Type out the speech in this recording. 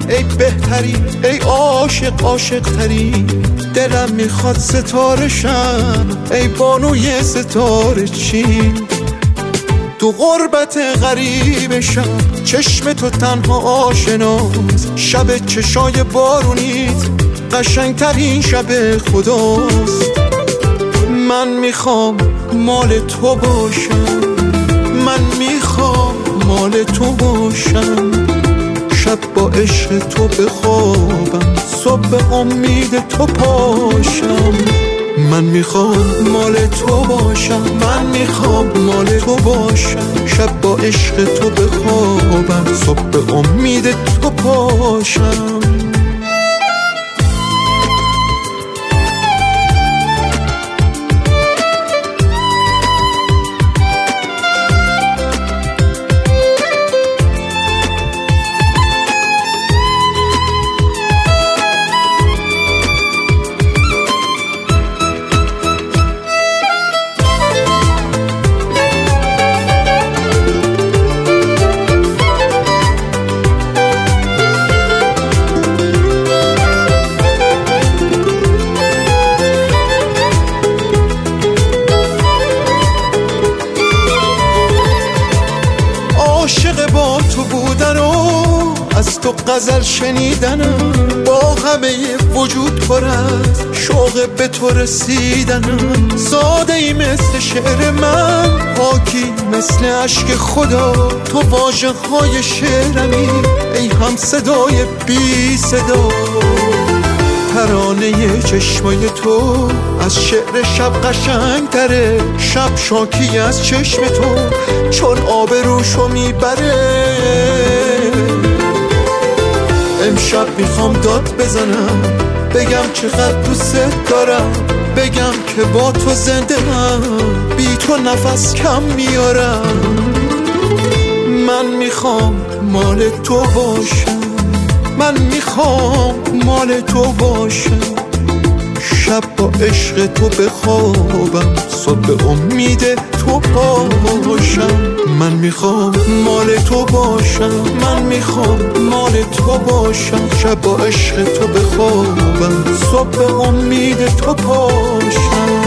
ای بهتری، ای عاشق عاشق تری. دلم میخواد ستاره شم، ای بانوی ستاره چین. تو غربت غریبشم، چشم تو تنها آشناست. شب چشای بارونیت قشنگترین شب خداست. من میخوام مال تو باشم، من میخوام مال تو باشم. شب با عشق تو بخوابم، صبح به امید تو پاشم. من میخوام مال تو باشم، من میخوام مال تو باشم. شب با عشق تو بخوابم، صبح به امید تو پاشم. عاشق با تو بودن و از تو غزل شنیدنم، با همه وجود پر از شوق به تو رسیدنم. ساده ای مثل شعر من، پاکی مثل عشق خدا. تو واژه های شعرمی، ای هم صدای بی صدا. ترانه چشمای تو از شعر شب قشنگ تره. شب شاکی از چشم تو، چون آب روشو میبره. امشب میخوام داد بزنم، بگم چقدر دوست دارم. بگم که با تو زنده هم، بی تو نفس کم میارم. من میخوام مال تو باشم، من میخوام مال تو باشم. شب با عشق تو بخوابم، صبح به امید تو پاشم. من میخوام مال تو باشم، من میخوام مال تو باشم. شب با عشق تو بخوابم، صبح به امید تو پاشم.